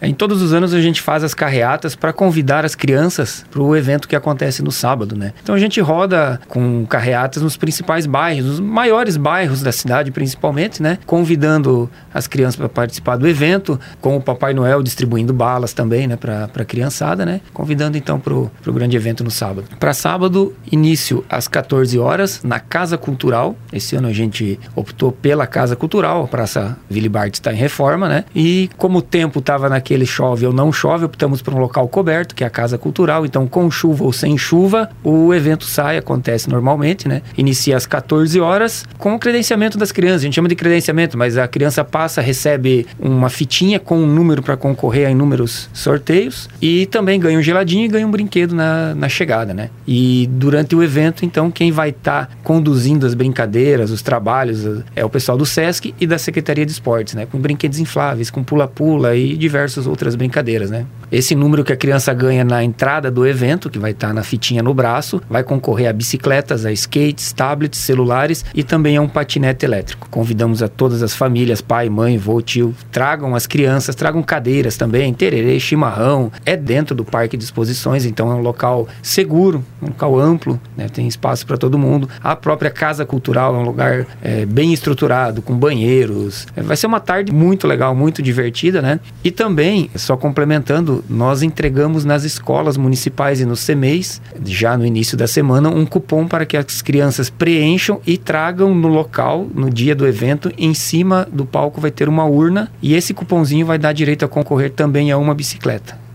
Em todos os anos a gente faz as carreatas para convidar as crianças para o evento que acontece no sábado, né? Então a gente roda com carreatas nos principais bairros, nos maiores bairros da cidade principalmente, né? Convidando as crianças para participar do evento, com o Papai Noel distribuindo balas também, né? Para a criançada, né? Convidando então para o grande evento no sábado. Para sábado, início às 14 horas na Casa Cultural. Esse ano a gente optou pela Casa Cultural, a Praça Willy Bart está em reforma, né? E como o tempo estava naquele chove ou não chove, optamos por um local coberto, que é a Casa Cultural. Então, com chuva ou sem chuva, o evento acontece normalmente, né? Inicia às 14 horas com o credenciamento das crianças. A gente chama de credenciamento, mas a criança passa, recebe uma fitinha com um número para concorrer a inúmeros sorteios e também ganha um geladinho e ganha um brinquedo na chegada, né? E durante o evento, então, quem vai estar conduzindo as brincadeiras, os trabalhos, é o pessoal do SESC e da Secretaria de Esportes, né? Com brinquedos infláveis, com pula-pula e diversas outras brincadeiras, né? Esse número que a criança ganha na entrada do evento, que vai estar na fitinha no braço, vai concorrer a bicicletas, a skates, tablets, celulares e também a um patinete elétrico. Convidamos a todas as famílias, pai, mãe, vô, tio, tragam as crianças, tragam cadeiras também, tererê, chimarrão. É dentro do parque de exposições, então é um local seguro, um local amplo, né? Tem espaço para todo mundo. A própria Casa Cultural é um lugar bem estruturado, com banheiros. Vai ser uma tarde muito legal, muito divertida, né? E também, só complementando, nós entregamos nas escolas municipais e nos CMEs, já no início da semana, um cupom para que as crianças preencham e tragam no local, no dia do evento, em cima do palco vai ter uma urna e esse cupomzinho vai dar direito a concorrer também a uma bicicleta.